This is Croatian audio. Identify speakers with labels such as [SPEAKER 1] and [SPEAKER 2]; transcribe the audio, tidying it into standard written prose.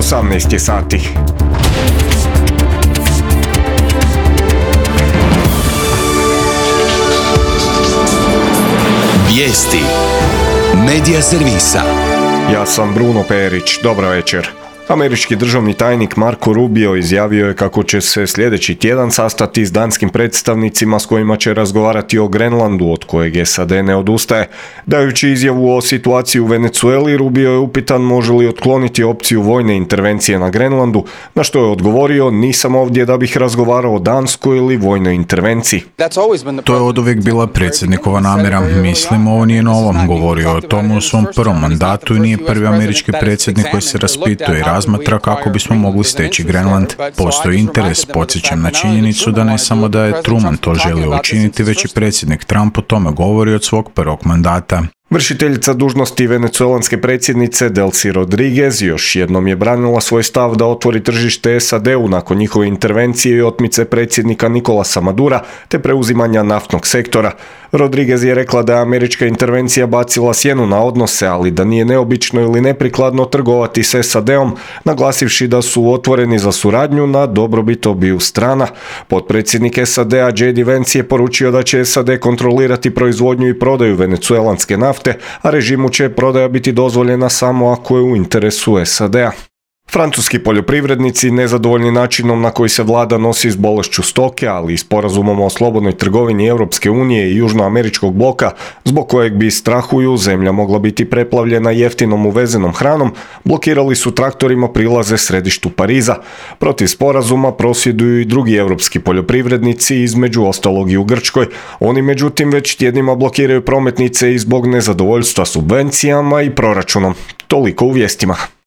[SPEAKER 1] 18 sati.
[SPEAKER 2] Vijesti Medija servisa.
[SPEAKER 1] Ja sam Bruno Perić, dobro večer. Američki državni tajnik Marco Rubio izjavio je kako će se sljedeći tjedan sastati s danskim predstavnicima s kojima će razgovarati o Grenlandu, od kojeg SAD ne odustaje. Dajući izjavu o situaciji u Venezueli, Rubio je upitan može li otkloniti opciju vojne intervencije na Grenlandu, na što je odgovorio: nisam ovdje da bih razgovarao o Danskoj ili vojnoj intervenciji.
[SPEAKER 3] To je oduvijek bila predsjednikova namjera. Mislim, ovo nije novo. Govorio o tomu u svom prvom mandatu i nije prvi američki predsjednik koji se raspituje i razmatra kako bismo mogli steći Grenland. Postoji interes, podsjećam na činjenicu da ne samo da je Truman to želio učiniti, već i predsjednik Trump o tome govori od svog prvog mandata.
[SPEAKER 1] Vršiteljica dužnosti venecuelanske predsjednice Delcy Rodriguez još jednom je branila svoj stav da otvori tržište SAD-u nakon njihove intervencije i otmice predsjednika Nicolasa Madura te preuzimanja naftnog sektora. Rodriguez je rekla da je američka intervencija bacila sjenu na odnose, ali da nije neobično ili neprikladno trgovati s SAD-om, naglasivši da su otvoreni za suradnju na dobrobit obiju strana. Potpredsjednik SAD-a J.D. Vance je poručio da će SAD kontrolirati proizvodnju i prodaju venecuelanske nafte, a režimu će prodaja biti dozvoljena samo ako je u interesu SAD-a. Francuski poljoprivrednici, nezadovoljni načinom na koji se vlada nosi s bolešću stoke, ali i sporazumom o slobodnoj trgovini Europske unije i južnoameričkog bloka, zbog kojeg bi, strahuju, zemlja mogla biti preplavljena jeftinom uvezenom hranom, blokirali su traktorima prilaze središtu Pariza. Protiv sporazuma prosvjeduju i drugi europski poljoprivrednici, između ostalog i u Grčkoj. Oni međutim već tjednima blokiraju prometnice i zbog nezadovoljstva subvencijama i proračunom. Toliko u vijestima.